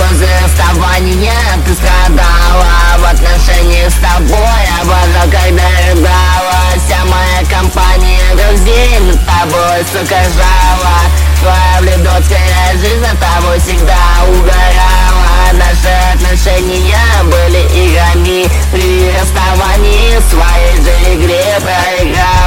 слезы расставания. Ты страдала в отношениях с тобой, а потом, когда рыдала, вся моя компания друзей над тобой, сука, жала. Твоя влюбленская жизнь за тобой всегда угорала. Наши отношения были играми, при расставании в своей же игре проиграла.